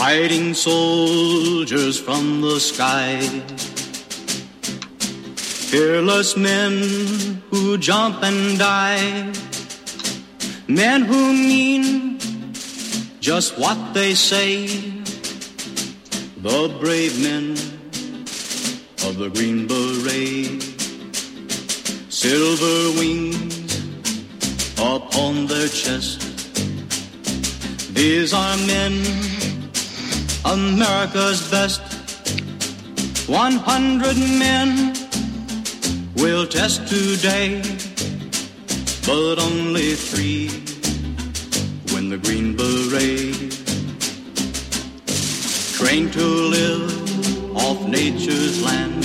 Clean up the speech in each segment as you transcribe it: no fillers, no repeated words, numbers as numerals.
fighting soldiers from the sky. Fearless men who jump and die. Men who mean just what they say. The brave men of the Green Beret. Silver wings upon their chest. These are men, America's best. 100 men will test today, but only 3 win the Green Beret. Trained to live off nature's land.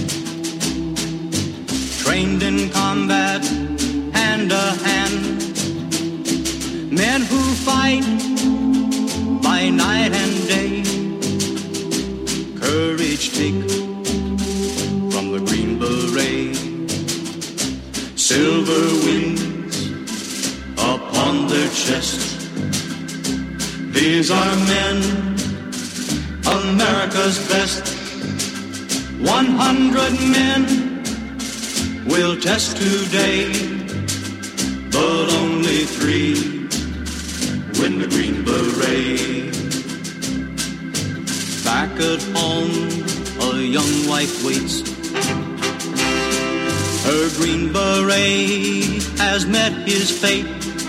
Trained in combat, hand to hand. Men who fight by night and day. Courage take from the Green Beret. Silver wings upon their chest. These are men, America's best. 100 men will test today, but only 3 win the Green Beret. Back at home, a young wife waits. Her Green Beret has met his fate.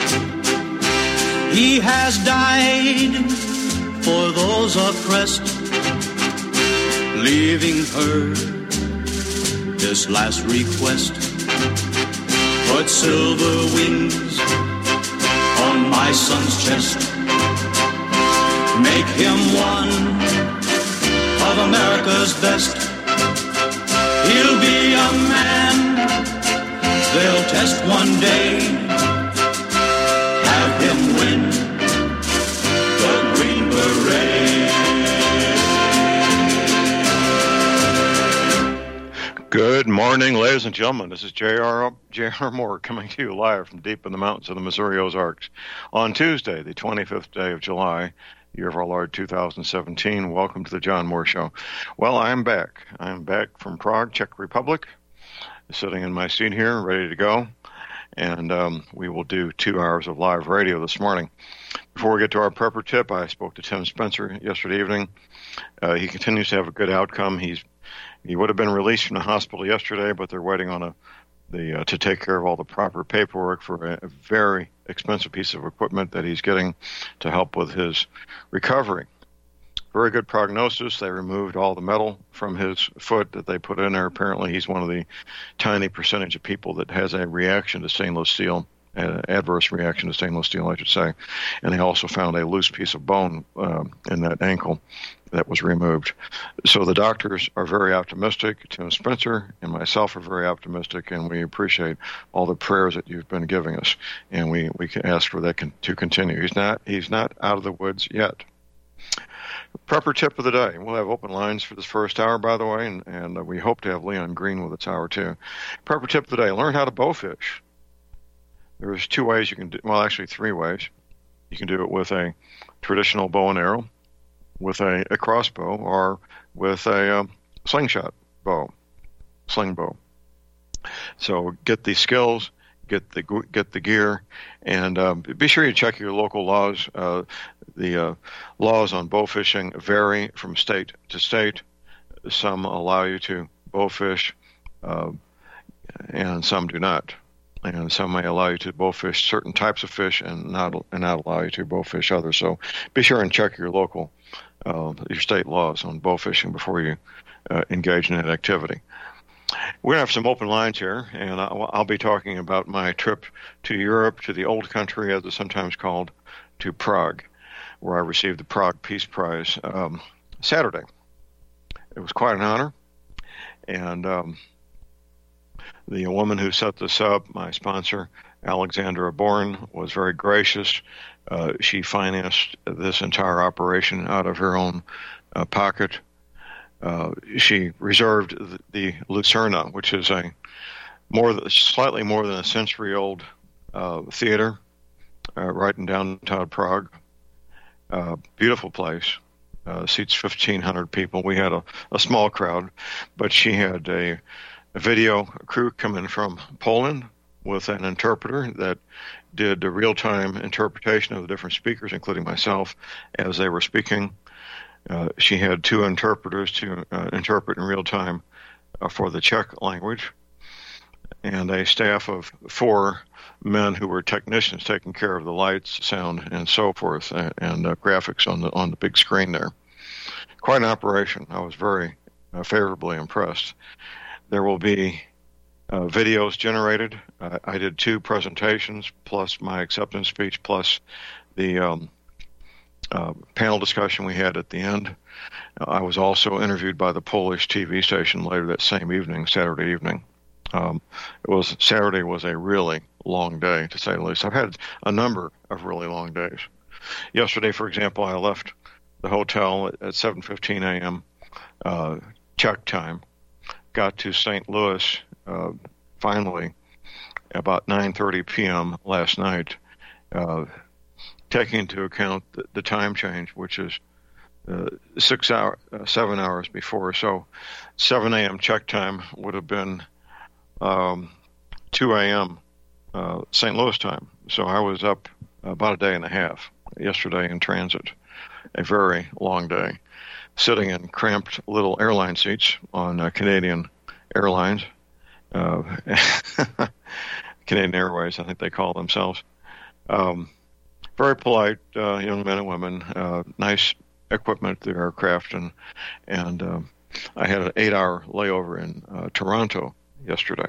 He has died for those oppressed, leaving her this last request. Put silver wings on my son's chest. Make him one of America's best. He'll be a man they'll test one day. Have him win the Green Beret. Good morning, ladies and gentlemen. This is J.R. Moore coming to you live from deep in the mountains of the Missouri Ozarks on Tuesday, the 25th day of July, year of our Lord 2017. Welcome to the John Moore Show. Well, I'm back. I'm back from Prague, Czech Republic, sitting in my seat here, ready to go. And we will do 2 hours of live radio this morning. Before we get to our prepper tip, I spoke to Tim Spencer yesterday evening. He continues to have a good outcome. He would have been released from the hospital yesterday, but they're waiting on to take care of all the proper paperwork for a very expensive piece of equipment that he's getting to help with his recovery. Very good prognosis. They removed all the metal from his foot that they put in there. Apparently, he's one of the tiny percentage of people that has a reaction to stainless steel, adverse reaction to stainless steel, I should say. And they also found a loose piece of bone in that ankle that was removed. So the doctors are very optimistic. Tim Spencer and myself are very optimistic, and we appreciate all the prayers that you've been giving us. And we can ask for that to continue. He's not out of the woods yet. Prepper tip of the day. We'll have open lines for this first hour, by the way, and we hope to have Leon Green with us hour two. Prepper tip of the day. Learn how to bowfish. There's 2 ways you can do, well, actually 3 ways. You can do it with a traditional bow and arrow, with a crossbow, or with a slingshot bow, sling bow. So get the skills, get the gear, and be sure you check your local laws. The laws on bow fishing vary from state to state. Some allow you to bow fish, and some do not. And some may allow you to bow fish certain types of fish and not allow you to bow fish others. So be sure and check your local, your state laws on bow fishing before you engage in that activity. We're going to have some open lines here, and I'll be talking about my trip to Europe, to the old country, as it's sometimes called, to Prague, where I received the Prague Peace Prize Saturday. It was quite an honor, and the woman who set this up, my sponsor, Alexandra Bourne, was very gracious. She financed this entire operation out of her own pocket. She reserved the Lucerna, which is slightly more than a century-old theater right in downtown Prague. Beautiful place. seats 1,500 people. We had a small crowd, but she had a video crew come in from Poland with an interpreter that did a real-time interpretation of the different speakers, including myself, as they were speaking. She had two interpreters to interpret in real time for the Czech language, and a staff of 4 men who were technicians taking care of the lights, sound, and so forth, and graphics on the big screen there. Quite an operation. I was very favorably impressed. There will be videos generated. I did 2 presentations, plus my acceptance speech, plus the panel discussion we had at the end. I was also interviewed by the Polish TV station later that same evening, Saturday evening. Saturday was a really long day, to say the least. I've had a number of really long days. Yesterday, for example, I left the hotel at 7:15 a.m. Czech time, got to St. Louis finally about 9:30 p.m. last night, taking into account the time change, which is 7 hours before. So 7 a.m. Czech time would have been 2 a.m. St. Louis time. So I was up about a day and a half yesterday in transit. A very long day, sitting in cramped little airline seats on Canadian Airlines, Canadian Airways, I think they call themselves. Very polite young men and women, nice equipment, the aircraft, and I had an 8-hour layover in Toronto yesterday.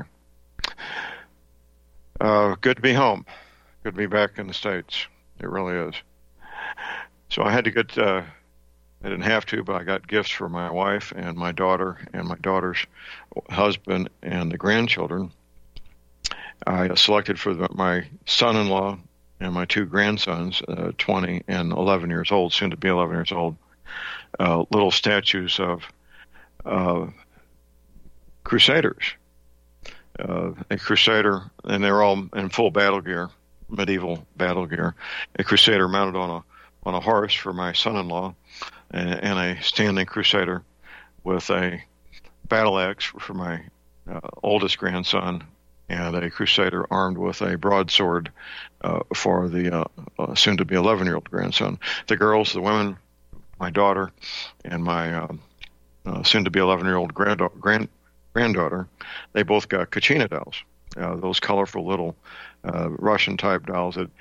Good to be home. Good to be back in the States. It really is. So I had to get, I didn't have to, but I got gifts for my wife and my daughter and my daughter's husband and the grandchildren. I selected for my son-in-law and my 2 grandsons, 20 and 11 years old, soon to be 11 years old, little statues of crusaders. A crusader, and they're all in full battle gear, medieval battle gear. A crusader mounted on a horse for my son-in-law, and a standing crusader with a battle axe for my oldest grandson, and a crusader armed with a broadsword for the soon-to-be 11-year-old grandson. The girls, the women, my daughter, and my soon-to-be 11-year-old granddaughter, they both got Kachina dolls, those colorful little Russian-type dolls that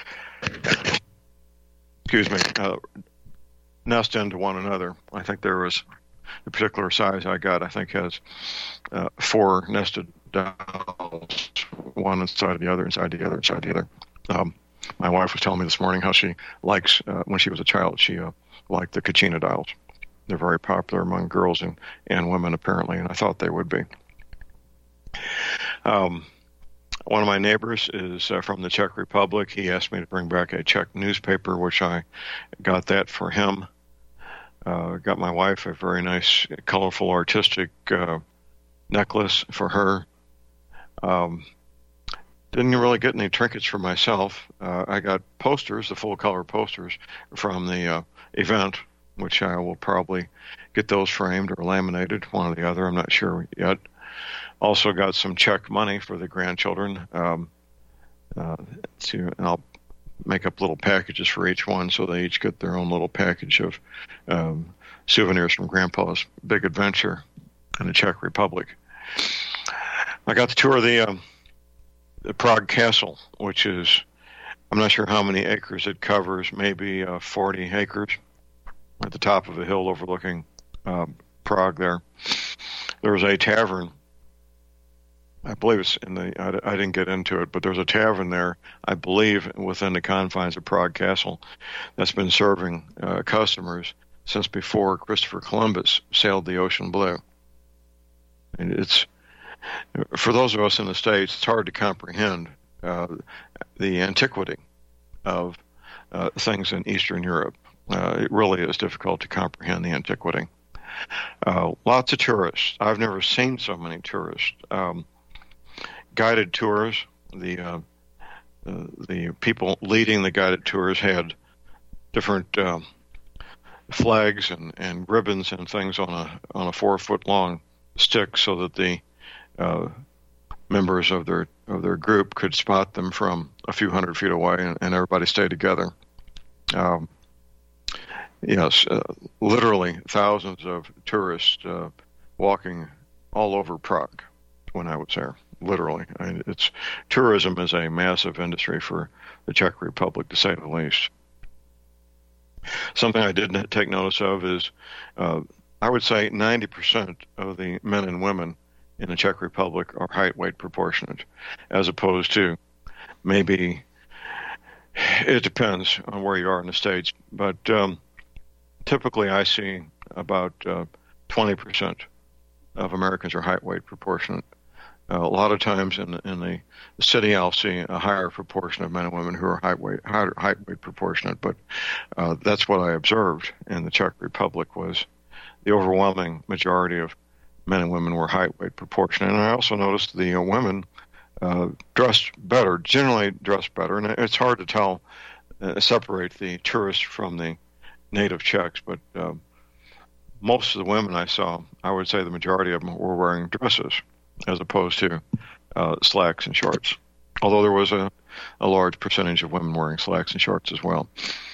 nest into one another. I think there was the particular size I got, I think, has 4 nested dolls, one inside the other, inside the other, inside the other. My wife was telling me this morning how she likes, when she was a child, she liked the Kachina dolls. They're very popular among girls and women, apparently, and I thought they would be. One of my neighbors is from the Czech Republic. He asked me to bring back a Czech newspaper, which I got that for him. Got my wife a very nice, colorful, artistic necklace for her. Didn't really get any trinkets for myself. I got posters, the full-color posters from the event, which I will probably get those framed or laminated, one or the other. I'm not sure yet. Also got some Czech money for the grandchildren. I'll make up little packages for each one, so they each get their own little package of souvenirs from Grandpa's big adventure in the Czech Republic. I got to tour the Prague Castle, which is, I'm not sure how many acres it covers, maybe 40 acres, at the top of a hill overlooking Prague there. There was a tavern, I believe it's I didn't get into it, but there's a tavern there, I believe, within the confines of Prague Castle that's been serving customers since before Christopher Columbus sailed the ocean blue. And it's, for those of us in the States, it's hard to comprehend the antiquity of things in Eastern Europe. It really is difficult to comprehend the antiquity. Lots of tourists. I've never seen so many tourists. Guided tours. The people leading the guided tours had different flags and ribbons and things on a 4-foot long stick so that the members of their group could spot them from a few hundred feet away, and everybody stayed together. Yes, literally thousands of tourists walking all over Prague when I was there. Literally, tourism is a massive industry for the Czech Republic, to say the least. Something I did take notice of is, I would say 90% of the men and women in the Czech Republic are height-weight proportionate, as opposed to maybe, it depends on where you are in the States, but typically I see about 20% of Americans are height-weight proportionate. A lot of times in the city, I'll see a higher proportion of men and women who are height-weight proportionate, but that's what I observed in the Czech Republic was the overwhelming majority of men and women were height-weight proportionate. And I also noticed the women dressed better, generally dressed better, and it's hard to tell, separate the tourists from the native Czechs, but most of the women I saw, I would say the majority of them were wearing dresses as opposed to slacks and shorts, although there was a large percentage of women wearing slacks and shorts as well.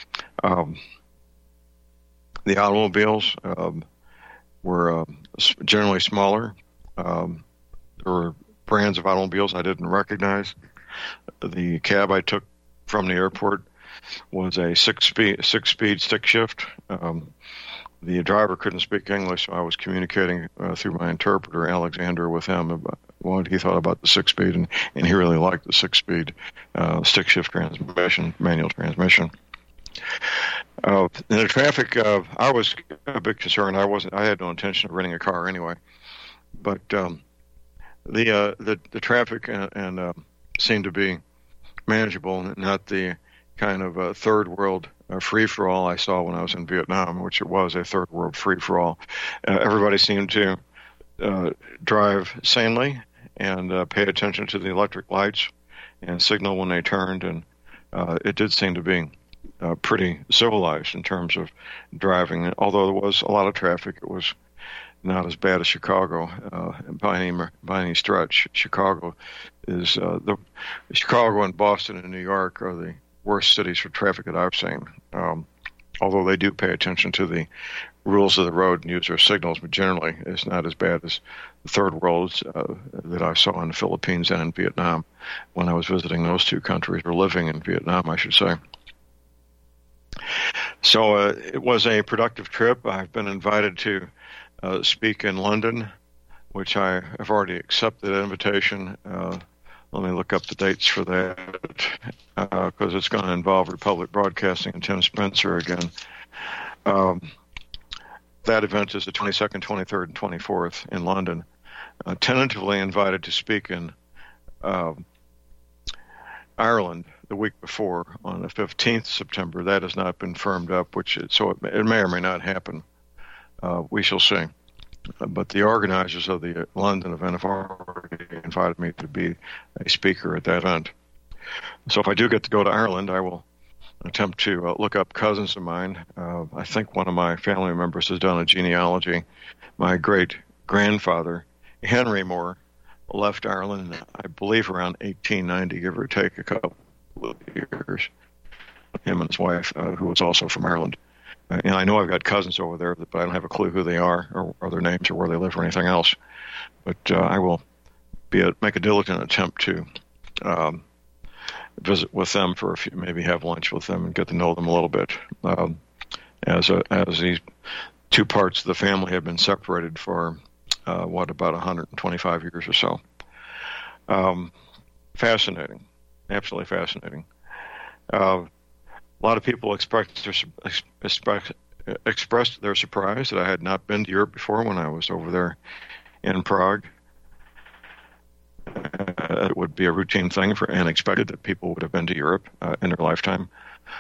The automobiles were generally smaller. There were brands of automobiles I didn't recognize. The cab I took from the airport was a six-speed stick shift. The driver couldn't speak English, so I was communicating through my interpreter, Alexander, with him about what he thought about the six-speed, and he really liked the six-speed stick shift transmission, manual transmission. In the traffic, I was a bit concerned. I had no intention of renting a car anyway, but the traffic and seemed to be manageable, not the kind of third world free-for-all I saw when I was in Vietnam, which it was a third world free-for-all. Everybody seemed to drive sanely and pay attention to the electric lights and signal when they turned, and it did seem to be pretty civilized in terms of driving. Although there was a lot of traffic, it was not as bad as Chicago by any stretch. Chicago and Boston and New York are the worst cities for traffic that I've seen. Although they do pay attention to the rules of the road and use their signals, but generally it's not as bad as the third worlds that I saw in the Philippines and in Vietnam when I was visiting those two countries, or living in Vietnam, I should say. So it was a productive trip. I've been invited to speak in London, which I have already accepted an invitation. Let me look up the dates for that, because it's going to involve Republic Broadcasting and Tim Spencer again. That event is the 22nd, 23rd, and 24th in London. Tentatively invited to speak in Ireland the week before on the 15th September. That has not been firmed up, so it may or may not happen. We shall see. But the organizers of the London event have already invited me to be a speaker at that event. So if I do get to go to Ireland, I will attempt to look up cousins of mine. I think one of my family members has done a genealogy. My great-grandfather, Henry Moore, left Ireland, I believe, around 1890, give or take a couple of years. Him and his wife, who was also from Ireland. And I know I've got cousins over there, but I don't have a clue who they are or their names or where they live or anything else. But I will make a diligent attempt to visit with them for a few, maybe have lunch with them and get to know them a little bit. As these two parts of the family have been separated for about 125 years or so. Fascinating, absolutely fascinating. A lot of people expressed their surprise that I had not been to Europe before when I was over there in Prague. It would be a routine thing and expected that people would have been to Europe in their lifetime.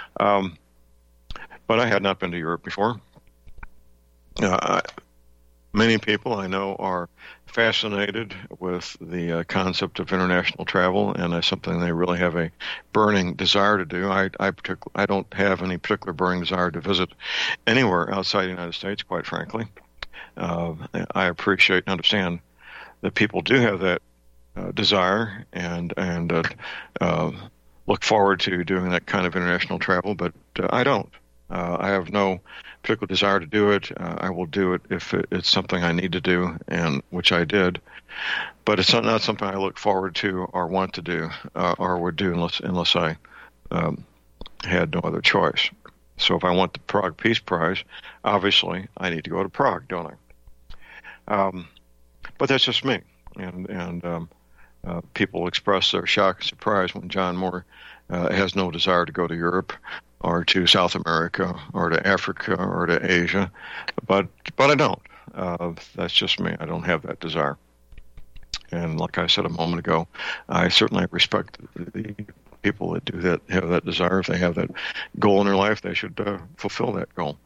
But I had not been to Europe before. Many people I know are fascinated with the concept of international travel, and it's something they really have a burning desire to do. I don't have any particular burning desire to visit anywhere outside the United States, quite frankly. I appreciate and understand that people do have that desire and look forward to doing that kind of international travel, but I don't. I have no particular desire to do it. I will do it if it's something I need to do, and which I did. But it's not something I look forward to or want to do or would do unless I had no other choice. So if I want the Prague Peace Prize, obviously I need to go to Prague, don't I? But that's just me. And people express their shock and surprise when John Moore has no desire to go to Europe or to South America or to Africa or to Asia. But I don't. That's just me. I don't have that desire. And like I said a moment ago, I certainly respect the people that do that, have that desire. If they have that goal in their life, they should fulfill that goal.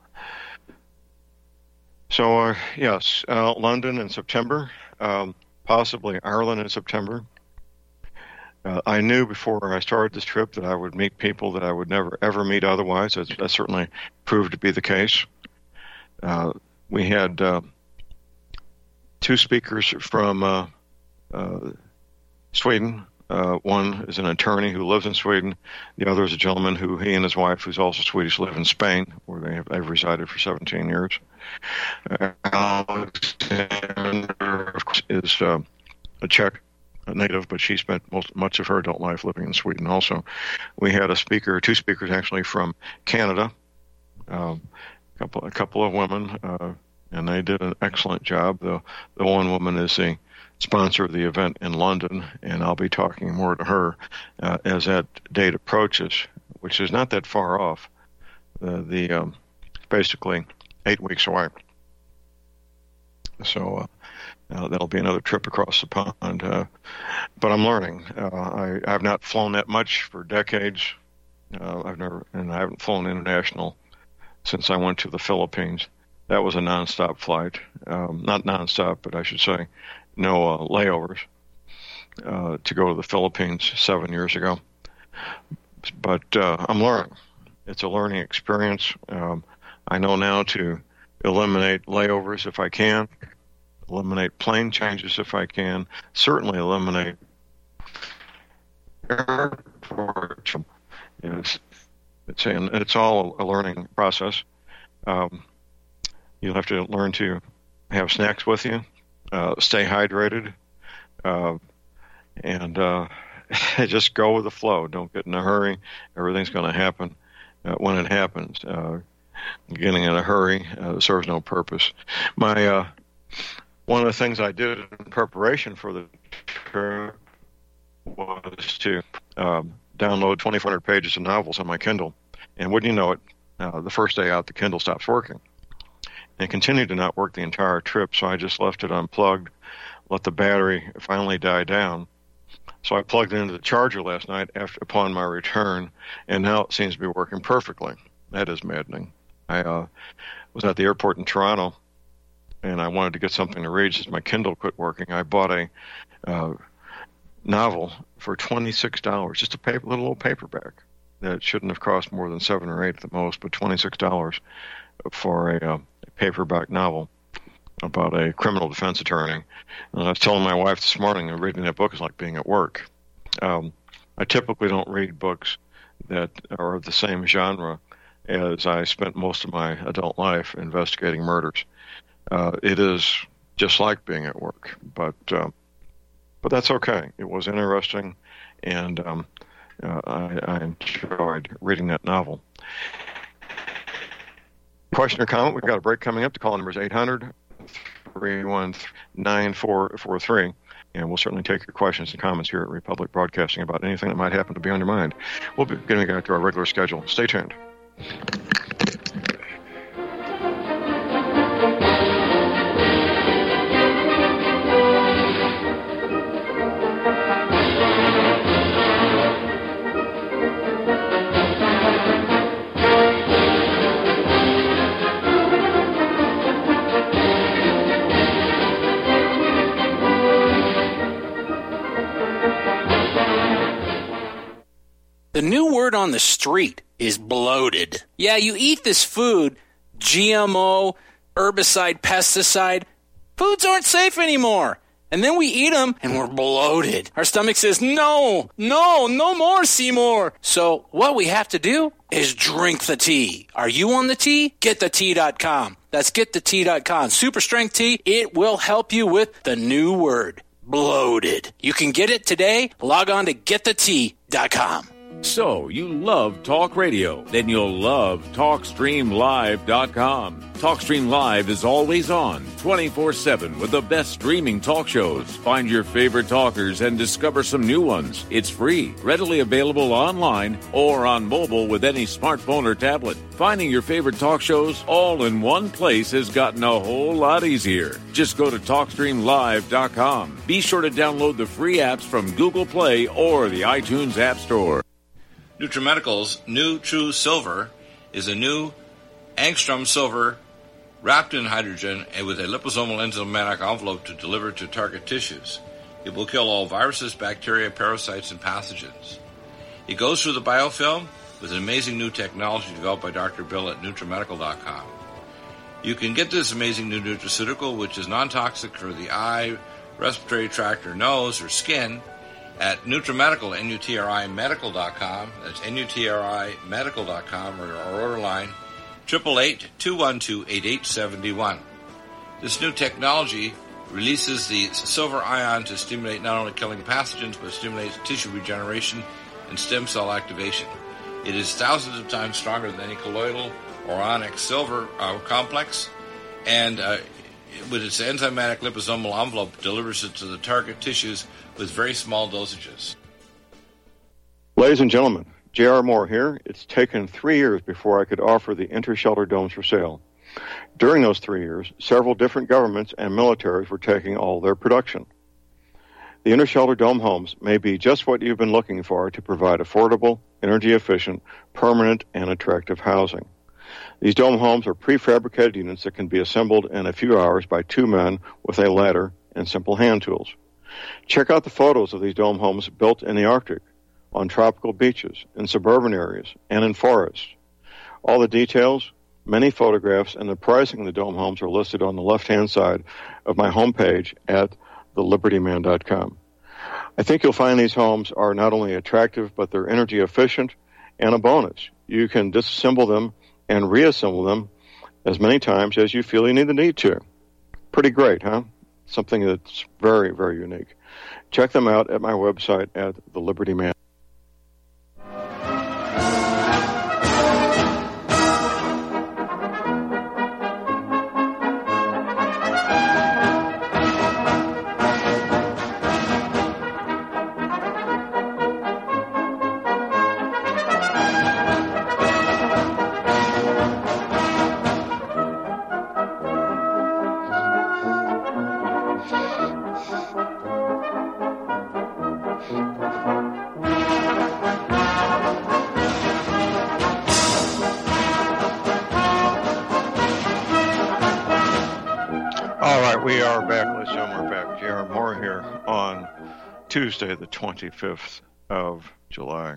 So, yes, London in September, possibly Ireland in September. I knew before I started this trip that I would meet people that I would never, ever meet otherwise. That certainly proved to be the case. We had two speakers from Sweden. One is an attorney who lives in Sweden. The other is a gentleman who he and his wife, who's also Swedish, live in Spain, where they've resided for 17 years. Alexander, of course, is a Czech native, but she spent much of her adult life living in Sweden also. We had two speakers actually from Canada, a couple of women, and they did an excellent job. The one woman is the sponsor of the event in London, and I'll be talking more to her as that date approaches, which is not that far off. Basically 8 weeks away. So that'll be another trip across the pond. But I'm learning. I've not flown that much for decades. I haven't flown international since I went to the Philippines. That was a nonstop flight. Not nonstop, but I should say no layovers to go to the Philippines 7 years ago. But I'm learning. It's a learning experience. I know now to eliminate layovers if I can, eliminate plane changes if I can, certainly eliminate airports. It's all a learning process. You'll have to learn to have snacks with you, stay hydrated, and just go with the flow. Don't get in a hurry. Everything's going to happen when it happens. Getting in a hurry serves no purpose. One of the things I did in preparation for the trip was to download 2,400 pages of novels on my Kindle. And wouldn't you know it, the first day out, the Kindle stops working. And it continued to not work the entire trip, so I just left it unplugged, let the battery finally die down. So I plugged it into the charger last night upon my return, and now it seems to be working perfectly. That is maddening. I was at the airport in Toronto, and I wanted to get something to read since my Kindle quit working. I bought a novel for $26, just a little old paperback that shouldn't have cost more than $7 or $8 at the most, but $26 for a paperback novel about a criminal defense attorney. And I was telling my wife this morning that reading that book is like being at work. I typically don't read books that are of the same genre as I spent most of my adult life investigating murders. It is just like being at work, but that's okay. It was interesting, and I enjoyed reading that novel. Question or comment? We've got a break coming up. The call number is 800-313-9443, and we'll certainly take your questions and comments here at Republic Broadcasting about anything that might happen to be on your mind. We'll be getting back to our regular schedule. Stay tuned. The new word on the street is bloated. Yeah, you eat this food, GMO, herbicide, pesticide. Foods aren't safe anymore. And then we eat them and we're bloated. Our stomach says, no more, Seymour. So what we have to do is drink the tea. Are you on the tea? GetTheTea.com. That's GetTheTea.com. Super strength tea. It will help you with the new word, bloated. You can get it today. Log on to GetTheTea.com. So, you love talk radio? Then you'll love TalkStreamLive.com. TalkStream Live is always on, 24/7, with the best streaming talk shows. Find your favorite talkers and discover some new ones. It's free, readily available online or on mobile with any smartphone or tablet. Finding your favorite talk shows all in one place has gotten a whole lot easier. Just go to TalkStreamLive.com. Be sure to download the free apps from Google Play or the iTunes App Store. NutriMedical's new True Silver is a new angstrom silver wrapped in hydrogen and with a liposomal enzymatic envelope to deliver to target tissues. It will kill all viruses, bacteria, parasites, and pathogens. It goes through the biofilm with an amazing new technology developed by Dr. Bill at NutriMedical.com. You can get this amazing new nutraceutical, which is non-toxic for the eye, respiratory tract, or nose, or skin, at NutriMedical, NutriMedical.com. That's NutriMedical.com, or our order line, 888-212-8871. This new technology releases the silver ion to stimulate not only killing pathogens, but stimulates tissue regeneration and stem cell activation. It is thousands of times stronger than any colloidal or onyx silver complex, and with its enzymatic liposomal envelope, delivers it to the target tissues with very small dosages. Ladies and gentlemen, J.R. Moore here. It's taken 3 years before I could offer the Intershelter domes for sale. During those 3 years, several different governments and militaries were taking all their production. The Intershelter dome homes may be just what you've been looking for to provide affordable, energy-efficient, permanent, and attractive housing. These dome homes are prefabricated units that can be assembled in a few hours by 2 men with a ladder and simple hand tools. Check out the photos of these dome homes built in the Arctic, on tropical beaches, in suburban areas, and in forests. All the details, many photographs, and the pricing of the dome homes are listed on the left-hand side of my homepage at thelibertyman.com. I think you'll find these homes are not only attractive, but they're energy efficient, and a bonus. You can disassemble them and reassemble them as many times as you feel you need to. Pretty great, huh? Something that's very, very unique. Check them out at my website at The Liberty Man. We are back, ladies and gentlemen, we're back. J.R. Moore here on Tuesday, the 25th of July.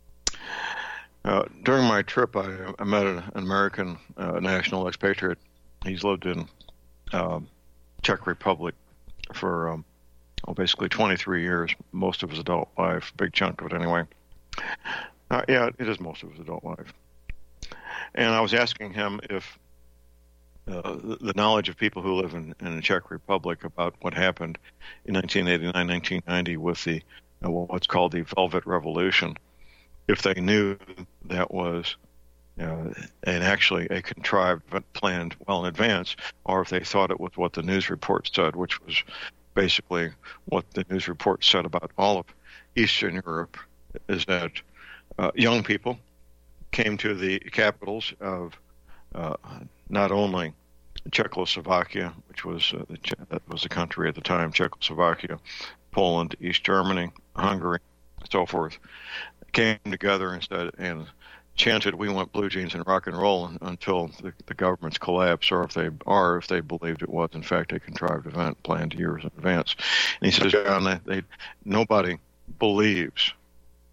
During my trip, I met an American national expatriate. He's lived in Czech Republic for basically 23 years, most of his adult life, big chunk of it anyway. Yeah, it is most of his adult life. And I was asking him if the knowledge of people who live in the Czech Republic about what happened in 1989, 1990 with the what's called the Velvet Revolution, if they knew that was actually a contrived event planned well in advance, or if they thought it was what the news report said, which was basically what the news report said about all of Eastern Europe, is that young people came to the capitals of not only Czechoslovakia, which was that was the country at the time, Czechoslovakia, Poland, East Germany, Hungary, so forth, came together and chanted, "We want blue jeans and rock and roll," until the governments collapsed, or if they believed it was in fact a contrived event planned years in advance. And he says, John, nobody believes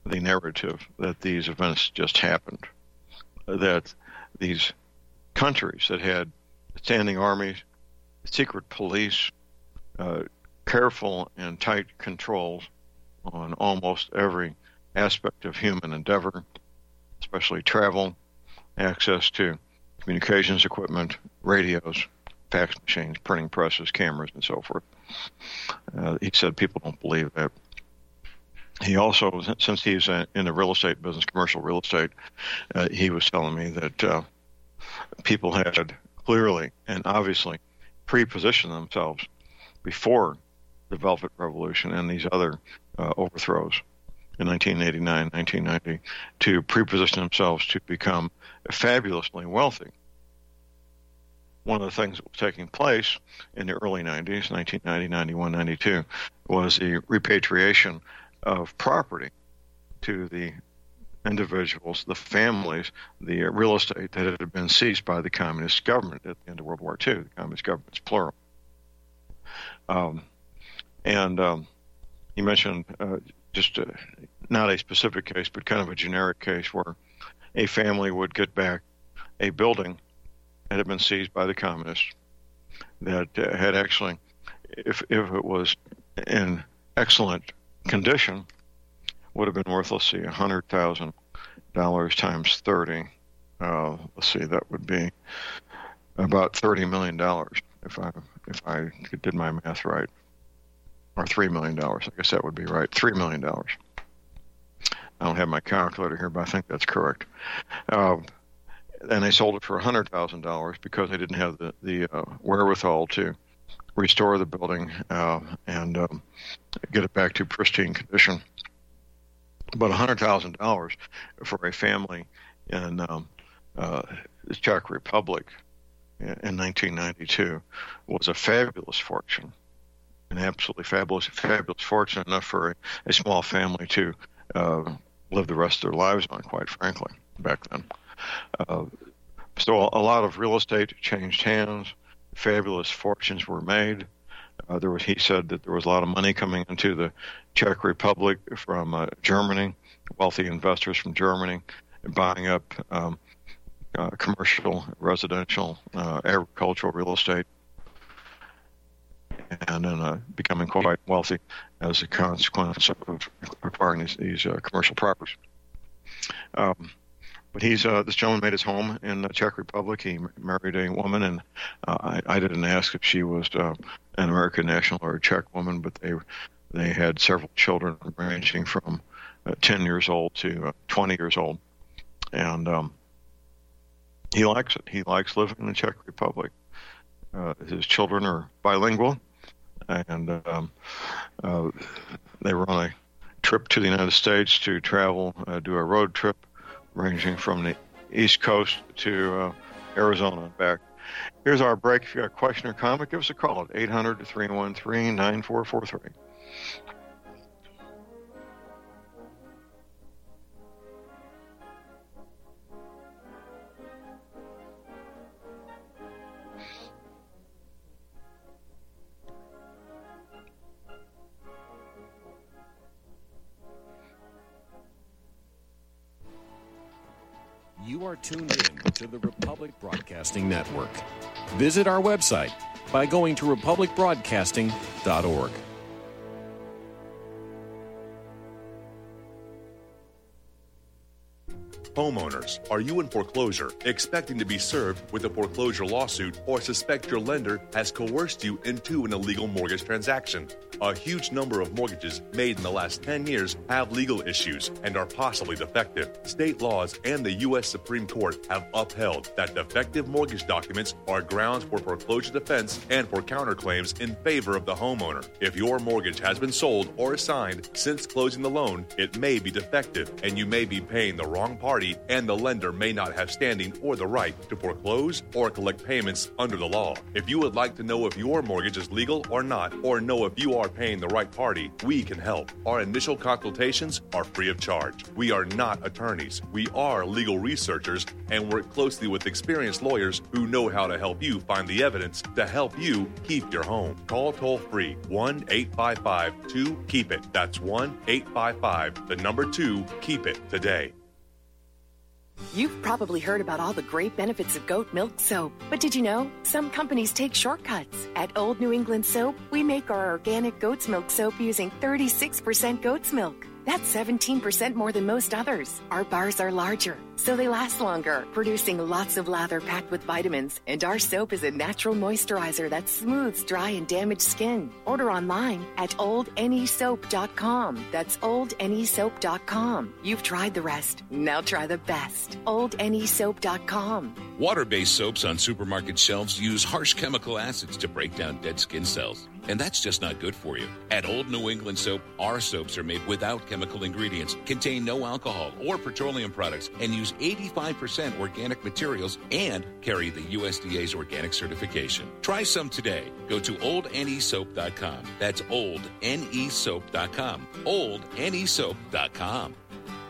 the narrative that these events just happened, that these countries that had standing armies, secret police, careful and tight controls on almost every aspect of human endeavor, especially travel, access to communications equipment, radios, fax machines, printing presses, cameras, and so forth. He said people don't believe that. He also, since he's in the real estate business, commercial real estate, he was telling me that people had clearly and obviously pre-positioned themselves before the Velvet Revolution and these other overthrows in 1989, 1990, to pre-position themselves to become fabulously wealthy. One of the things that was taking place in the early 90s, 1990, 91, 92, was the repatriation of property to the individuals, the families, the real estate that had been seized by the communist government at the end of World War II. The communist government's plural. He mentioned not a specific case, but kind of a generic case where a family would get back a building that had been seized by the communists that had actually, if it was in excellent condition, would have been worth, let's see, $100,000 times 30. Let's see, that would be about $30 million if I did my math right, or $3 million. I guess that would be right. $3 million. I don't have my calculator here, but I think that's correct. And they sold it for $100,000 because they didn't have the wherewithal to restore the building and get it back to pristine condition. But $100,000 for a family in the Czech Republic in 1992 was a fabulous fortune, an absolutely fabulous fortune, enough for a small family to live the rest of their lives on, quite frankly, back then. So a lot of real estate changed hands, fabulous fortunes were made. He said that there was a lot of money coming into the Czech Republic from Germany, wealthy investors from Germany, buying up commercial, residential, agricultural real estate, and then becoming quite wealthy as a consequence of acquiring these commercial properties. But this gentleman made his home in the Czech Republic. He married a woman, and I didn't ask if she was an American national or a Czech woman, but they had several children ranging from 10 years old to 20 years old. And he likes it. He likes living in the Czech Republic. His children are bilingual, and they were on a trip to the United States to travel, do a road trip, ranging from the East Coast to Arizona and back. Here's our break. If you got a question or comment, give us a call at 800-313-9443. You are tuned in to the Republic Broadcasting Network. Visit our website by going to republicbroadcasting.org. Homeowners, are you in foreclosure, expecting to be served with a foreclosure lawsuit, or suspect your lender has coerced you into an illegal mortgage transaction? A huge number of mortgages made in the last 10 years have legal issues and are possibly defective. State laws and the U.S. Supreme Court have upheld that defective mortgage documents are grounds for foreclosure defense and for counterclaims in favor of the homeowner. If your mortgage has been sold or assigned since closing the loan, it may be defective and you may be paying the wrong party party, and the lender may not have standing or the right to foreclose or collect payments under the law. If you would like to know if your mortgage is legal or not, or know if you are paying the right party, we can help. Our initial consultations are free of charge. We are not attorneys. We are legal researchers and work closely with experienced lawyers who know how to help you find the evidence to help you keep your home. Call toll-free 1-855-2-KEEP-IT. That's 1-855-2-KEEP-IT today. You've probably heard about all the great benefits of goat milk soap, but did you know some companies take shortcuts? At Old New England Soap, we make our organic goat's milk soap using 36% goat's milk. That's 17% more than most others. Our bars are larger, so they last longer, producing lots of lather packed with vitamins. And our soap is a natural moisturizer that smooths dry and damaged skin. Order online at oldnesoap.com. That's oldnesoap.com. You've tried the rest. Now try the best. oldnesoap.com. Water-based soaps on supermarket shelves use harsh chemical acids to break down dead skin cells. And that's just not good for you. At Old New England Soap, our soaps are made without chemical ingredients, contain no alcohol or petroleum products, and use 85% organic materials and carry the USDA's organic certification. Try some today. Go to oldnesoap.com. That's oldnesoap.com. oldnesoap.com.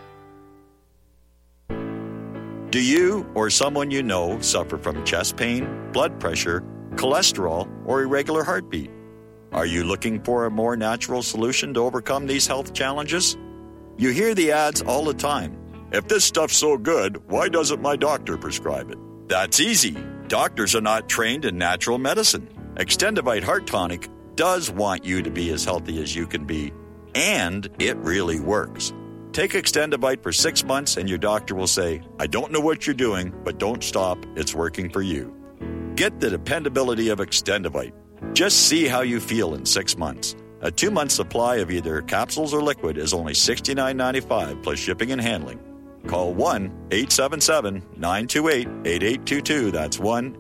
Do you or someone you know suffer from chest pain, blood pressure, cholesterol, or irregular heartbeat? Are you looking for a more natural solution to overcome these health challenges? You hear the ads all the time. If this stuff's so good, why doesn't my doctor prescribe it? That's easy. Doctors are not trained in natural medicine. Extendivite Heart Tonic does want you to be as healthy as you can be, and it really works. Take Extendivite for 6 months and your doctor will say, I don't know what you're doing, but don't stop. It's working for you. Get the dependability of Extendivite. Just see how you feel in 6 months. A 2-month supply of either capsules or liquid is only $69.95 plus shipping and handling. Call 1-877-928-8822. That's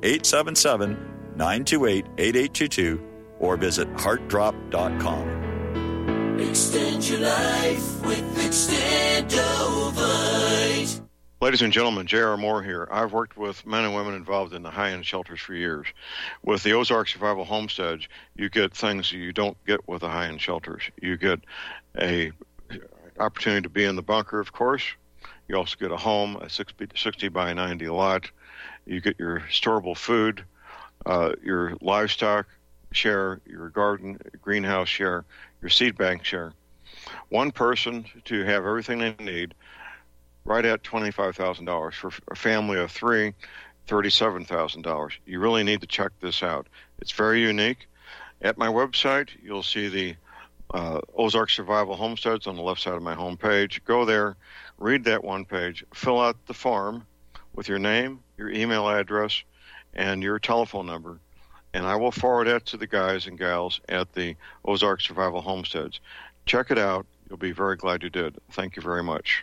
1-877-928-8822 or visit heartdrop.com. Extend your life with Extendovite. Ladies and gentlemen, J.R. Moore here. I've worked with men and women involved in the high-end shelters for years. With the Ozark Survival Homesteads, you get things you don't get with the high-end shelters. You get a opportunity to be in the bunker, of course. You also get a home, a 60 by 90 lot. You get your storable food, your livestock share, your garden, greenhouse share, your seed bank share. One person to have everything they need, right at $25,000. For a family of 3, $37,000. You really need to check this out. It's very unique. At my website, you'll see the Ozark Survival Homesteads on the left side of my homepage. Go there, read that one page, fill out the form with your name, your email address, and your telephone number, and I will forward that to the guys and gals at the Ozark Survival Homesteads. Check it out. You'll be very glad you did. Thank you very much.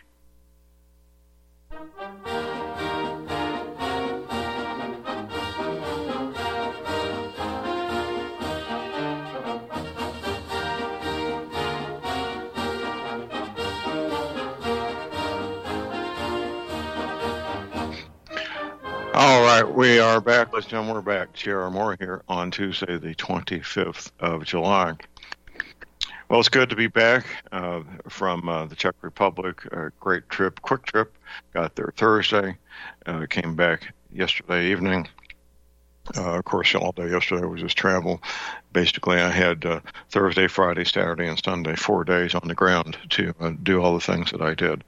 All right, we are back. Ladies and gentlemen, we're back. J.R. Moore here on Tuesday, the 25th of July. Well, it's good to be back from the Czech Republic. A great trip, quick trip. Got there Thursday. Came back yesterday evening. Of course, all day yesterday was just travel. Basically, I had Thursday, Friday, Saturday, and Sunday, 4 days on the ground to do all the things that I did.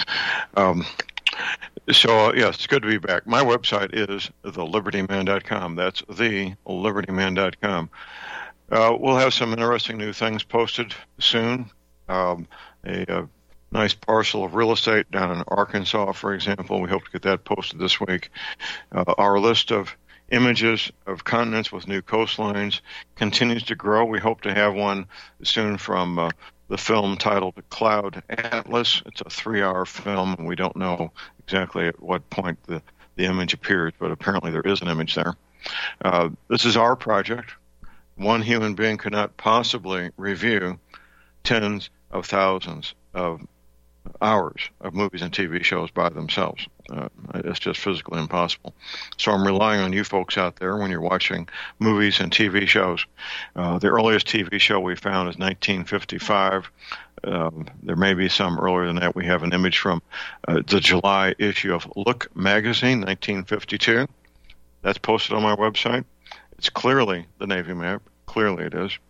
So, yes, it's good to be back. My website is thelibertyman.com. That's thelibertyman.com. We'll have some interesting new things posted soon. A nice parcel of real estate down in Arkansas, for example. We hope to get that posted this week. Our list of images of continents with new coastlines continues to grow. We hope to have one soon from the film titled Cloud Atlas. It's a 3-hour film, and we don't know exactly at what point the image appears, but apparently there is an image there. This is our project. One human being could not possibly review tens of thousands of hours of movies and TV shows by themselves. It's just physically impossible. So I'm relying on you folks out there when you're watching movies and TV shows. The earliest TV show we found is 1955. There may be some earlier than that. We have an image from the July issue of Look magazine, 1952. That's posted on my website. It's clearly the Navy map. Clearly it is.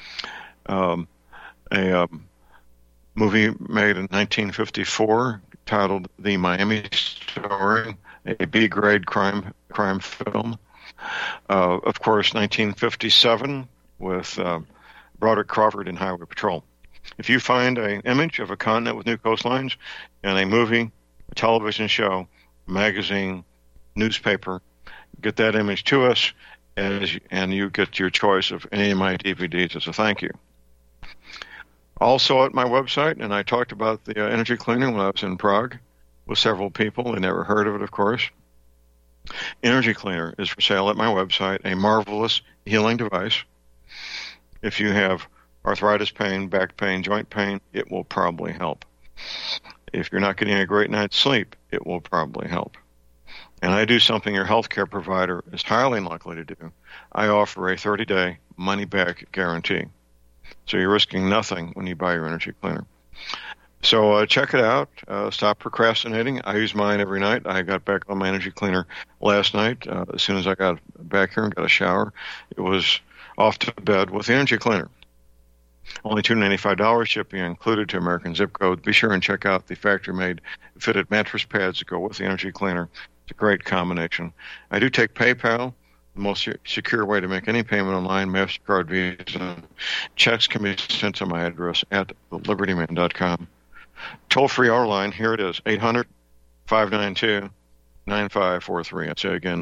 A movie made in 1954 titled The Miami Story, a B-grade crime film. Of course, 1957 with Broderick Crawford in Highway Patrol. If you find an image of a continent with new coastlines and a movie, a television show, a magazine, newspaper, get that image to us, and you get your choice of any of my DVDs as a thank you. Also at my website, and I talked about the energy cleaner when I was in Prague with several people. They never heard of it, of course. Energy cleaner is for sale at my website, a marvelous healing device. If you have arthritis pain, back pain, joint pain, it will probably help. If you're not getting a great night's sleep, it will probably help. And I do something your healthcare provider is highly likely to do. I offer a 30-day money-back guarantee. So you're risking nothing when you buy your energy cleaner. So check it out. Stop procrastinating. I use mine every night. I got back on my energy cleaner last night. As soon as I got back here and got a shower, it was off to bed with the energy cleaner. Only $295 shipping included to American zip code. Be sure and check out the factory-made fitted mattress pads that go with the energy cleaner. It's a great combination. I do take PayPal, the most secure way to make any payment online, MasterCard, Visa. Checks can be sent to my address at thelibertyman.com. Toll-free our line, here it is, 800-592-9543. I'll say again,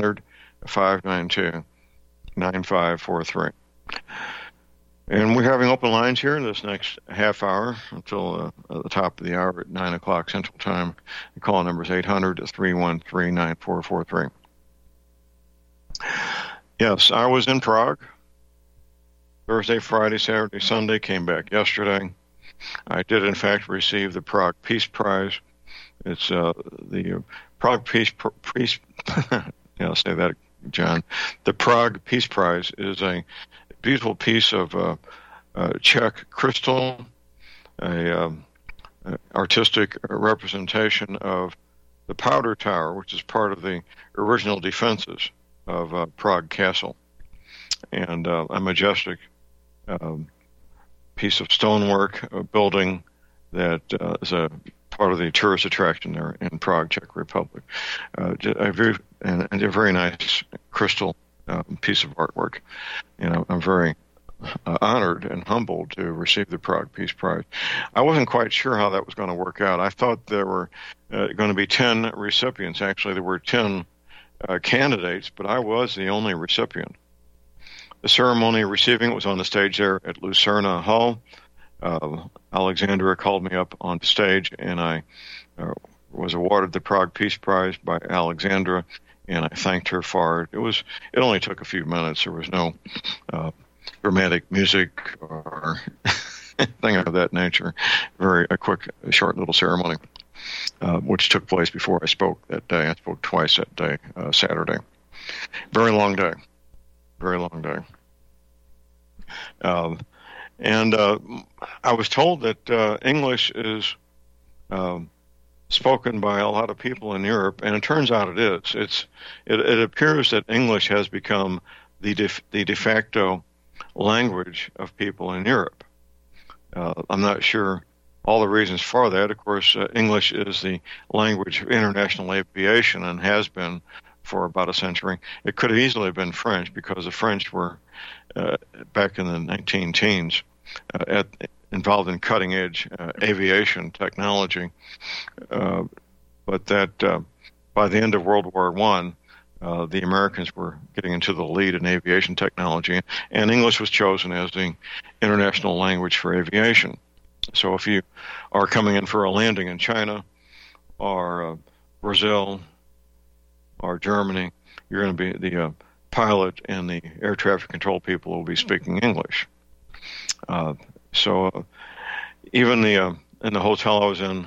800-592-9543. And we're having open lines here in this next half hour until the top of the hour at 9 o'clock Central Time. The call number is 800-313-9443. Yes, I was in Prague Thursday, Friday, Saturday, Sunday, came back yesterday. I did, in fact, receive the Prague Peace Prize. It's the Prague Peace I'll say that, John. The Prague Peace Prize is a beautiful piece of Czech crystal, a artistic representation of the Powder Tower, which is part of the original defenses of Prague Castle, and a majestic piece of stonework, a building that is a part of the tourist attraction there in Prague, Czech Republic. A very nice crystal piece of artwork. And I'm very honored and humbled to receive the Prague Peace Prize. I wasn't quite sure how that was going to work out. I thought there were going to be 10 recipients. Actually, there were 10 candidates, but I was the only recipient. The ceremony receiving it was on the stage there at Lucerna Hall. Alexandra called me up on stage, and I was awarded the Prague Peace Prize by Alexandra, and I thanked her for it. It only took a few minutes. There was no dramatic music or anything of that nature. A quick, short little ceremony, which took place before I spoke that day. I spoke twice that day, Saturday. Very long day. Very long day. And I was told that English is spoken by a lot of people in Europe, and it turns out it is. It appears that English has become the de facto language of people in Europe. I'm not sure all the reasons for that. Of course, English is the language of international aviation and has been for about a century. It could have easily been French because the French were, back in the 19-teens, involved in cutting-edge aviation technology. But that by the end of World War I, the Americans were getting into the lead in aviation technology, and English was chosen as the international language for aviation. So if you are coming in for a landing in China or Brazil or Germany, you're going to be the pilot and the air traffic control people will be speaking English. So even the in the hotel I was in,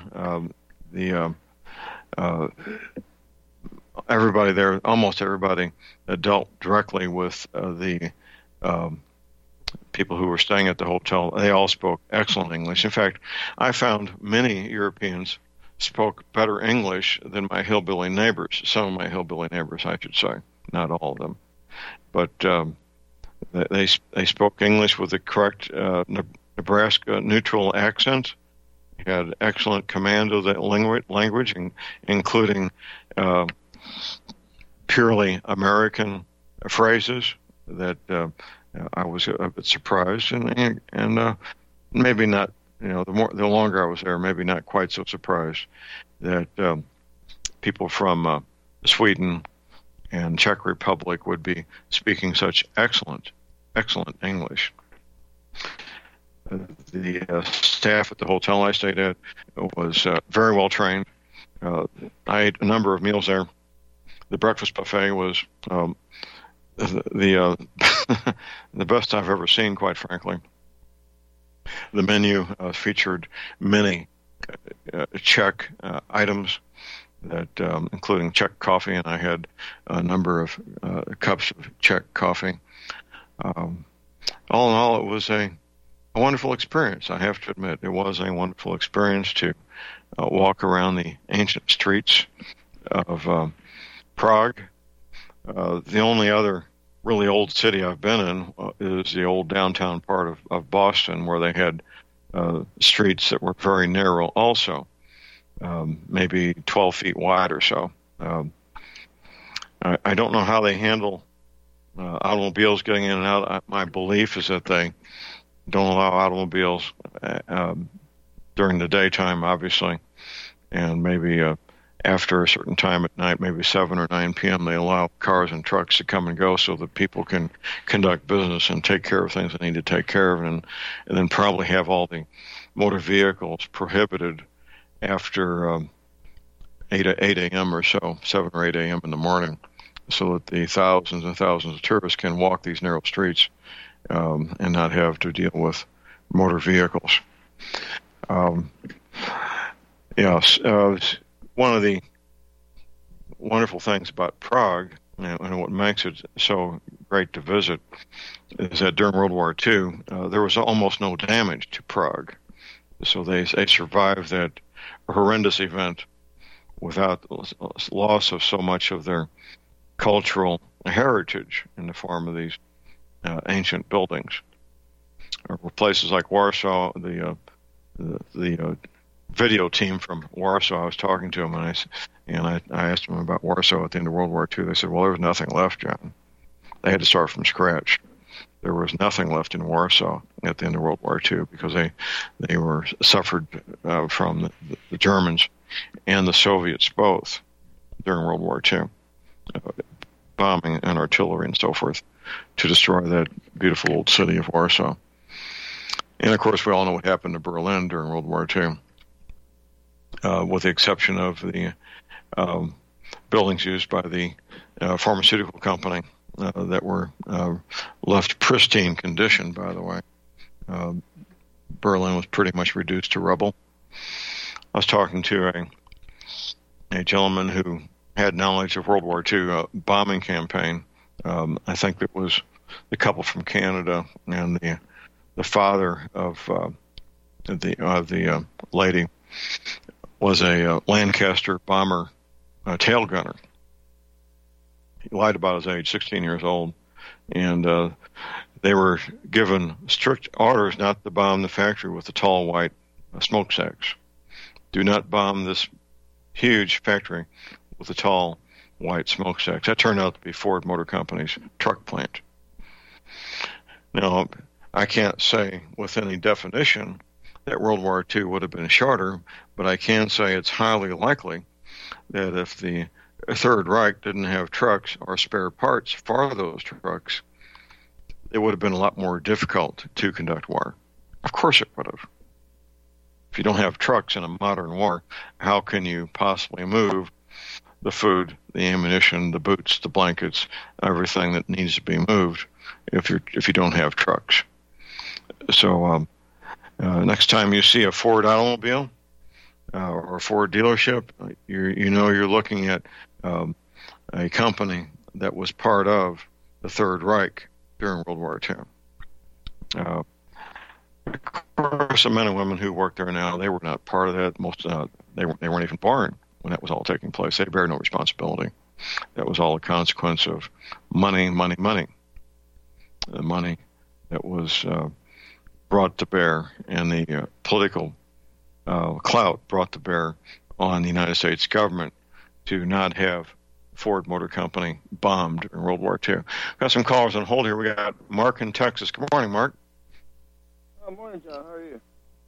everybody there, almost everybody, dealt directly with the people who were staying at the hotel. They all spoke excellent English. In fact, I found many Europeans spoke better English than my hillbilly neighbors. Some of my hillbilly neighbors, I should say, not all of them. But they spoke English with the correct Nebraska neutral accent. Had excellent command of the language, including purely American phrases that I was a bit surprised, and maybe not. The longer I was there, maybe not quite so surprised that people from Sweden and Czech Republic would be speaking such excellent English. The staff at the hotel I stayed at was very well trained. I ate a number of meals there. The breakfast buffet was the best I've ever seen, quite frankly. The menu featured many Czech items, that including Czech coffee, and I had a number of cups of Czech coffee. All in all, it was a wonderful experience. I have to admit, it was a wonderful experience to walk around the ancient streets of Prague. The only other really old city I've been in is the old downtown part of Boston, where they had streets that were very narrow also, maybe 12 feet wide or so. I don't know how they handle automobiles getting in and out. My belief is that they don't allow automobiles during the daytime, obviously, and maybe after a certain time at night, maybe 7 or 9 p.m., they allow cars and trucks to come and go so that people can conduct business and take care of things they need to take care of, and then probably have all the motor vehicles prohibited after 8 a.m. or so, 7 or 8 a.m. in the morning, so that the thousands and thousands of tourists can walk these narrow streets and not have to deal with motor vehicles. One of the wonderful things about Prague, and what makes it so great to visit, is that during World War II, there was almost no damage to Prague. So they survived that horrendous event without loss of so much of their cultural heritage in the form of these ancient buildings. Places like Warsaw, the video team from Warsaw, I was talking to them, and I asked them about Warsaw at the end of World War II. They said, well, there was nothing left, John. They had to start from scratch. There was nothing left in Warsaw at the end of World War II because they were suffered from the Germans and the Soviets both during World War II, bombing and artillery and so forth to destroy that beautiful old city of Warsaw. And, of course, we all know what happened to Berlin during World War II. With the exception of the buildings used by the pharmaceutical company that were left pristine condition, by the way. Berlin was pretty much reduced to rubble. I was talking to a gentleman who had knowledge of World War II bombing campaign. I think it was the couple from Canada and the father of the lady was a Lancaster bomber tail gunner. He lied about his age, 16 years old, and they were given strict orders not to bomb the factory with the tall white smokestacks. Do not bomb this huge factory with the tall white smokestacks. That turned out to be Ford Motor Company's truck plant. Now, I can't say with any definition that World War II would have been shorter, but I can say it's highly likely that if the Third Reich didn't have trucks or spare parts for those trucks, it would have been a lot more difficult to conduct war. Of course it would have. If you don't have trucks in a modern war, how can you possibly move the food, the ammunition, the boots, the blankets, everything that needs to be moved if you don't have trucks? So Next time you see a Ford automobile or a Ford dealership, you're looking at a company that was part of the Third Reich during World War II. Of course, the men and women who work there now, they were not part of that. Most they weren't even born when that was all taking place. They bear no responsibility. That was all a consequence of money. The money that was brought to bear, and the political clout brought to bear on the United States government to not have Ford Motor Company bombed in World War II. Got some callers on hold here. We got Mark in Texas. Good morning, Mark. Good morning, John. How are you?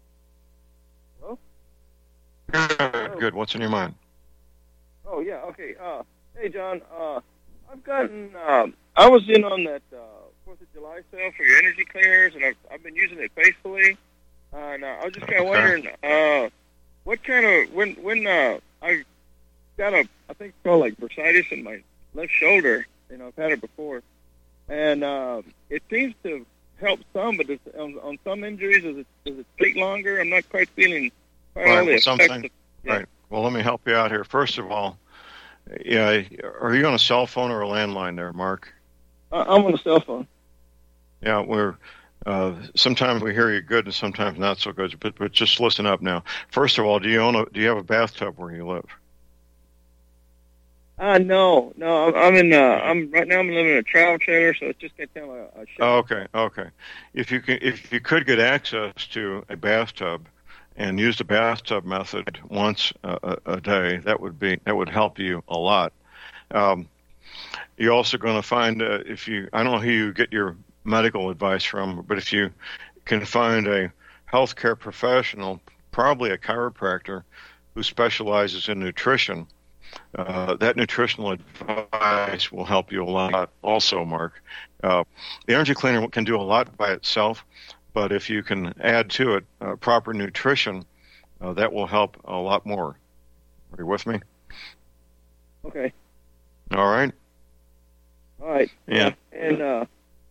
Hello? Good. What's in your mind? Oh, yeah. Okay. Hey, John. I've gotten. I was in on that 4th of July sale for your energy cleaners, and I've been using it faithfully. And I was just kind of wondering, what kind of when I've got I think it's called like bursitis in my left shoulder. I've had it before, and it seems to help some, but on some injuries, does it take longer? I'm not quite feeling all the effects. Right. Well, let me help you out here. First of all, yeah, are you on a cell phone or a landline there, Mark? I'm on a cell phone. Yeah, sometimes we hear you good and sometimes not so good, but just listen up now. First of all, do you have a bathtub where you live? No. I'm right now. I'm living in a travel trailer, so it's just kind of a shower. Okay. If you could get access to a bathtub and use the bathtub method once a day, that would help you a lot. You're also going to find I don't know who you get your medical advice from, but if you can find a healthcare professional, probably a chiropractor who specializes in nutrition, that nutritional advice will help you a lot also, Mark. The energy cleaner can do a lot by itself, but if you can add to it proper nutrition, that will help a lot more. Are you with me? Okay. All right. Yeah. And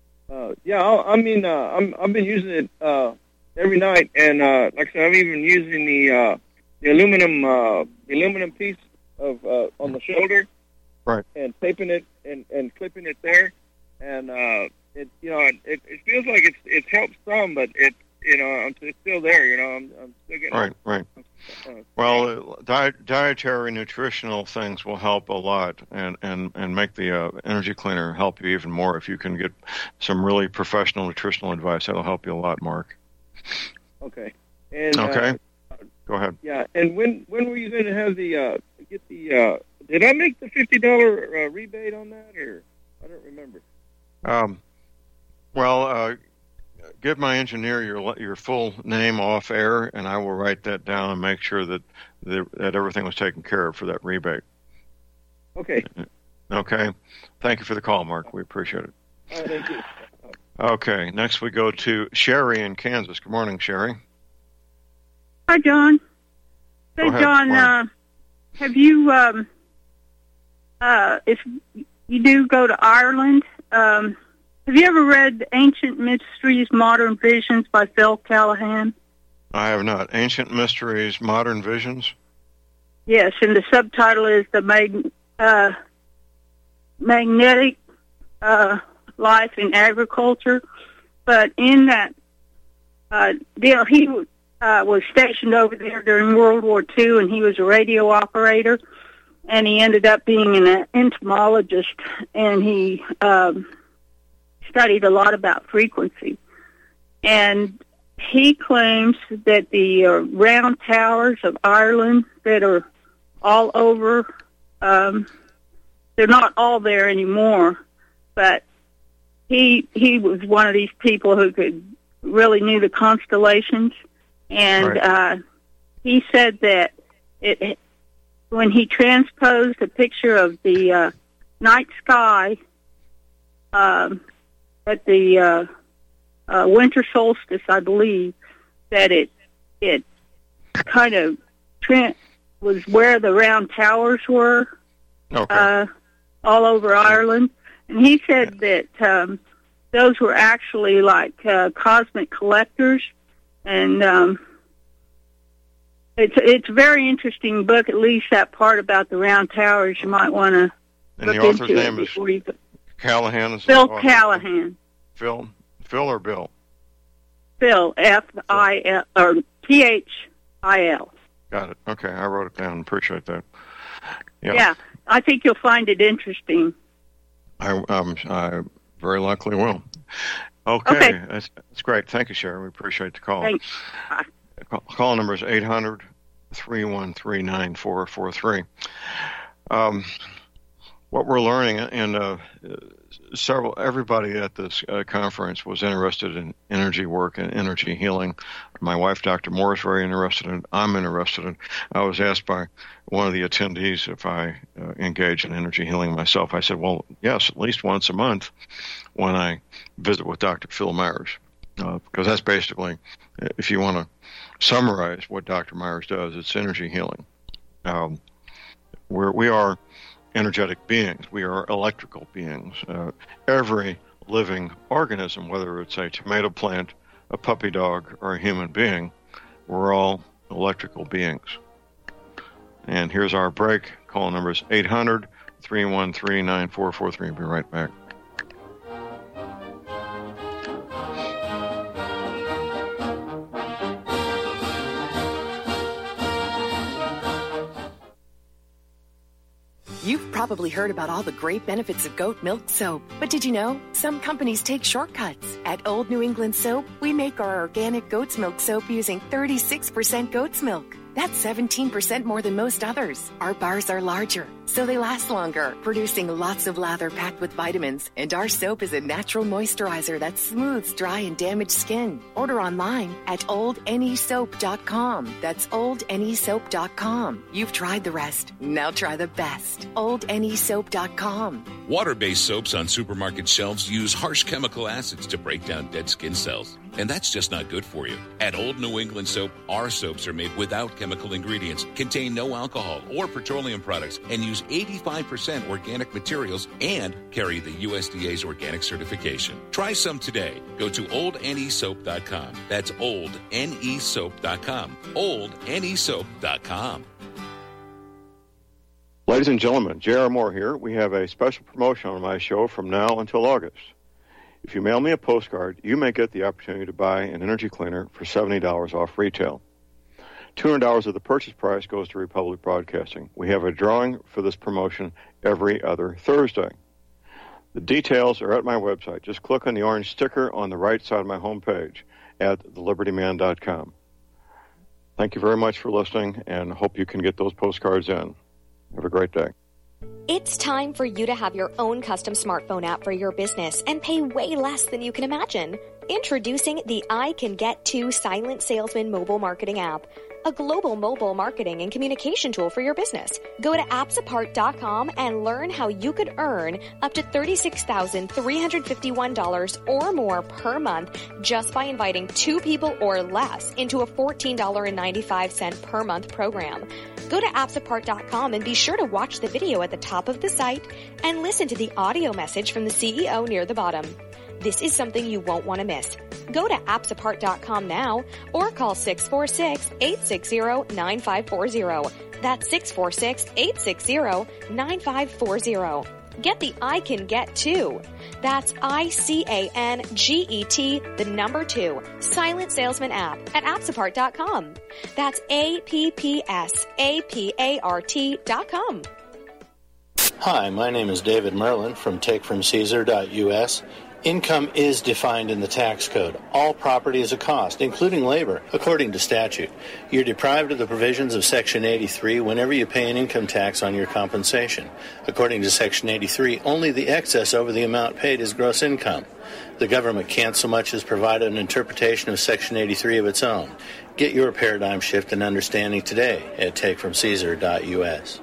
I've been using it every night, and like I said, I'm even using the aluminum piece of on the shoulder, right, and taping it and clipping it there, and it feels like it's helped some, but it's still there. I'm still getting right. Well, dietary nutritional things will help a lot, and make the energy cleaner help you even more. If you can get some really professional nutritional advice, that'll help you a lot, Mark. Okay. And okay. Go ahead. Yeah. And when were you going to have did I make the $50 rebate on that, or I don't remember? Give my engineer your full name off air, and I will write that down and make sure that everything was taken care of for that rebate. Okay. Okay. Thank you for the call, Mark. We appreciate it. All right, thank you. Okay. Next we go to Sherry in Kansas. Good morning, Sherry. Hi, John. Hey, John, have you, if you do go to Ireland, have you ever read Ancient Mysteries, Modern Visions by Phil Callahan? I have not. Ancient Mysteries, Modern Visions? Yes, and the subtitle is The Magnetic Life in Agriculture. But in that deal, he was stationed over there during World War II, and he was a radio operator, and he ended up being an entomologist, and he studied a lot about frequency. And he claims that the round towers of Ireland that are all over, they're not all there anymore, but he was one of these people who really knew the constellations. And he said that when he transposed a picture of the night sky at the winter solstice, I believe, that it kind of was where the round towers were, all over Ireland. And he said that those were actually like cosmic collectors, And it's a very interesting book, at least that part about the round towers. You might want to And look the author's into name it is before you go. Callahan. Is Phil the author? Callahan. Phil or Bill? Phil, F-I-L, or P-H-I-L. Got it. Okay, I wrote it down. Appreciate that. Yeah, I think you'll find it interesting. I very likely will. Okay. That's great. Thank you, Sherry. We appreciate the call. Thanks. Bye. Call number is 800-313-9443. What we're learning, and everybody at this conference was interested in energy work and energy healing. My wife, Dr. Moore, is very interested in it. I'm interested in it. I was asked by one of the attendees if I engage in energy healing myself. I said, well, yes, at least once a month when I visit with Dr. Phil Myers, because that's basically, if you want to summarize what Dr. Myers does, it's energy healing. We are energetic beings. We are electrical beings. Every living organism, whether it's a tomato plant, a puppy dog, or a human being, we're all electrical beings. And here's our break. Call number is 800-313-9443. Be right back. You've probably heard about all the great benefits of goat milk soap, but did you know some companies take shortcuts? At Old New England Soap, we make our organic goat's milk soap using 36% goat's milk. That's 17% more than most others. Our bars are larger, so they last longer, producing lots of lather packed with vitamins. And our soap is a natural moisturizer that smooths dry and damaged skin. Order online at oldnesoap.com. That's oldnesoap.com. You've tried the rest. Now try the best. oldnesoap.com. Water-based soaps on supermarket shelves use harsh chemical acids to break down dead skin cells. And that's just not good for you. At Old New England Soap, our soaps are made without chemical ingredients, contain no alcohol or petroleum products, and use 85% organic materials and carry the USDA's organic certification. Try some today. Go to oldnesoap.com. That's oldnesoap.com. oldnesoap.com. Ladies and gentlemen, J.R. Moore here. We have a special promotion on my show from now until August. If you mail me a postcard, you may get the opportunity to buy an energy cleaner for $70 off retail. $200 of the purchase price goes to Republic Broadcasting. We have a drawing for this promotion every other Thursday. The details are at my website. Just click on the orange sticker on the right side of my homepage at thelibertyman.com. Thank you very much for listening, and hope you can get those postcards in. Have a great day. It's time for you to have your own custom smartphone app for your business and pay way less than you can imagine. Introducing the I Can Get To Silent Salesman mobile marketing app, a global mobile marketing and communication tool for your business. Go to appsapart.com and learn how you could earn up to $36,351 or more per month just by inviting 2 people or less into a $14.95 per month program. Go to appsapart.com and be sure to watch the video at the top of the site and listen to the audio message from the CEO near the bottom. This is something you won't want to miss. Go to appsapart.com now or call 646-860-9540. That's 646-860-9540. Get the I Can Get To. That's ICANGET, the number 2, Silent Salesman app at appsapart.com. That's APPSAPART.com. Hi, my name is David Merlin from TakeFromCaesar.us. Income is defined in the tax code. All property is a cost, including labor, according to statute. You're deprived of the provisions of Section 83 whenever you pay an income tax on your compensation. According to Section 83, only the excess over the amount paid is gross income. The government can't so much as provide an interpretation of Section 83 of its own. Get your paradigm shift and understanding today at TakeFromCaesar.us.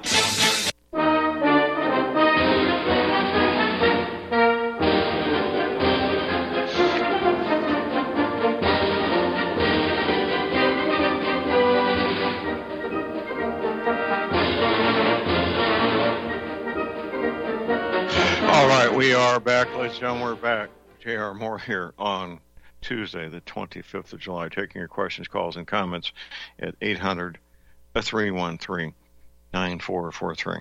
All right, we are back, ladies and gentlemen. We're back. J.R. Moore here on Tuesday, the 25th of July. Taking your questions, calls, and comments at 800-313-9443.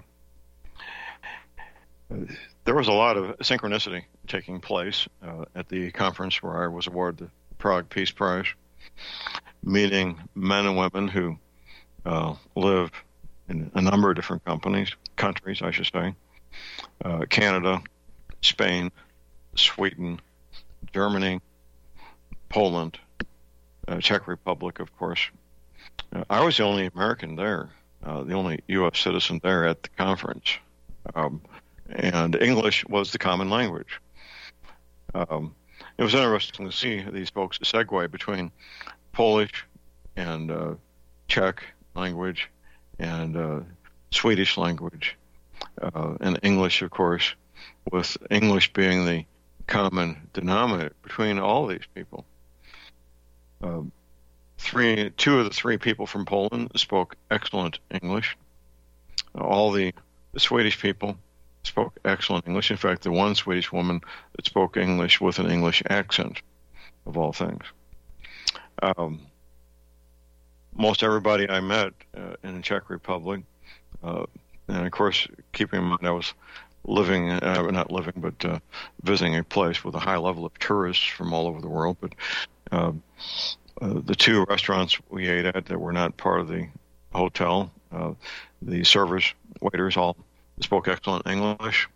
There was a lot of synchronicity taking place at the conference where I was awarded the Prague Peace Prize, meeting men and women who live in a number of different countries, I should say, Canada, Spain, Sweden, Germany, Poland, Czech Republic, of course. I was the only American there, the only U.S. citizen there at the conference. And English was the common language. It was interesting to see these folks segue between Polish and Czech language and Swedish language and English, of course, with English being the common denominator between all these people. Two of the three people from Poland spoke excellent English. All the Swedish people spoke excellent English. In fact, the one Swedish woman that spoke English with an English accent, of all things. Most everybody I met in the Czech Republic, and of course, keeping in mind I was visiting a place with a high level of tourists from all over the world. But the two restaurants we ate at that were not part of the hotel, the waiters all spoke excellent English.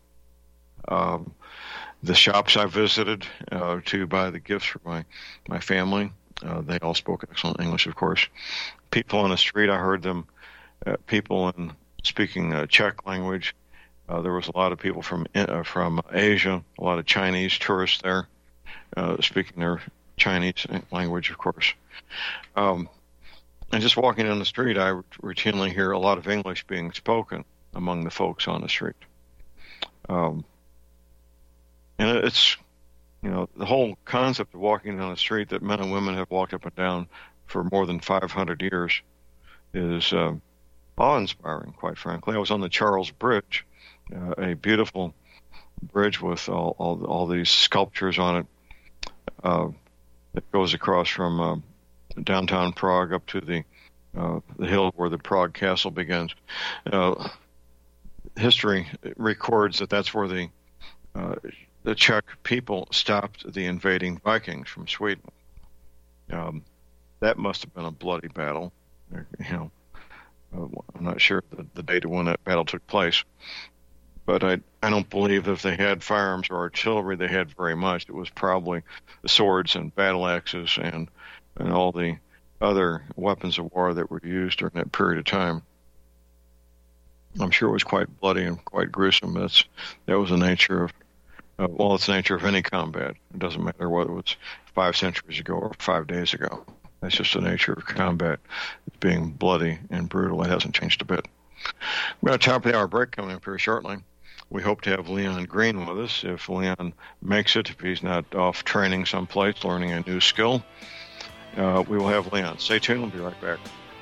The shops I visited to buy the gifts for my family, they all spoke excellent English, of course. People on the street, I heard them, people speaking Czech language. There was a lot of people from Asia, a lot of Chinese tourists there, speaking their Chinese language, of course. And just walking down the street, I routinely hear a lot of English being spoken among the folks on the street. And it's, the whole concept of walking down the street that men and women have walked up and down for more than 500 years is awe-inspiring, quite frankly. I was on the Charles Bridge, a beautiful bridge with all these sculptures on it. It goes across from downtown Prague up to the hill where the Prague Castle begins. History records that that's where the Czech people stopped the invading Vikings from Sweden. That must have been a bloody battle. I'm not sure the date of when that battle took place, but I don't believe that if they had firearms or artillery, they had very much. It was probably the swords and battle axes and all the other weapons of war that were used during that period of time. I'm sure it was quite bloody and quite gruesome. That was the nature of, it's the nature of any combat. It doesn't matter whether it was 5 centuries ago or 5 days ago. That's just the nature of combat. It's being bloody and brutal. It hasn't changed a bit. We've got a top of the hour break coming up here shortly. We hope to have Leon Green with us. If Leon makes it, if he's not off training someplace, learning a new skill, we will have Leon. Stay tuned. We'll be right back.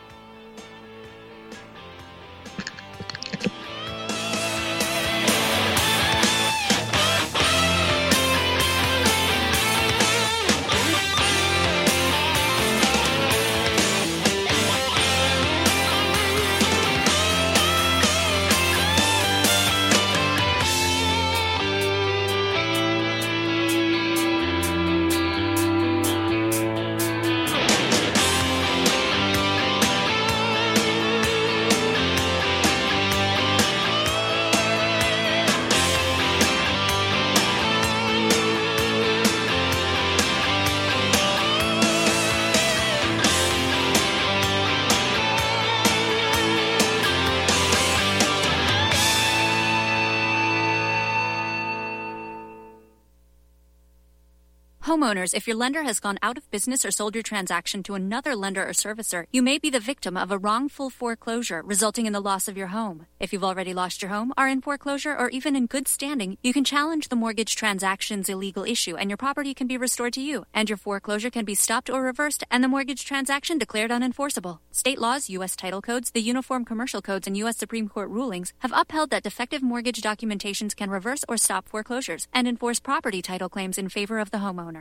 Homeowners, if your lender has gone out of business or sold your transaction to another lender or servicer, you may be the victim of a wrongful foreclosure, resulting in the loss of your home. If you've already lost your home, are in foreclosure, or even in good standing, you can challenge the mortgage transaction's illegal issue, and your property can be restored to you, and your foreclosure can be stopped or reversed, and the mortgage transaction declared unenforceable. State laws, U.S. title codes, the Uniform Commercial Codes, and U.S. Supreme Court rulings have upheld that defective mortgage documentations can reverse or stop foreclosures and enforce property title claims in favor of the homeowner.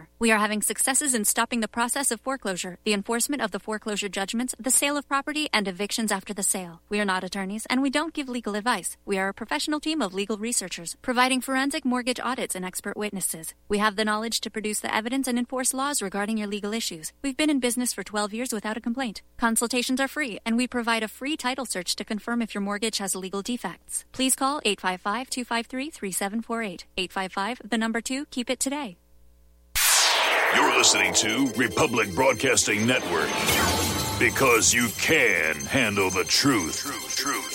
more. We are having successes in stopping the process of foreclosure, the enforcement of the foreclosure judgments, the sale of property, and evictions after the sale. We are not attorneys, and we don't give legal advice. We are a professional team of legal researchers, providing forensic mortgage audits and expert witnesses. We have the knowledge to produce the evidence and enforce laws regarding your legal issues. We've been in business for 12 years without a complaint. Consultations are free, and we provide a free title search to confirm if your mortgage has legal defects. Please call 855-253-3748. 855, 2, keep it today. You're listening to Republic Broadcasting Network, because you can handle the truth.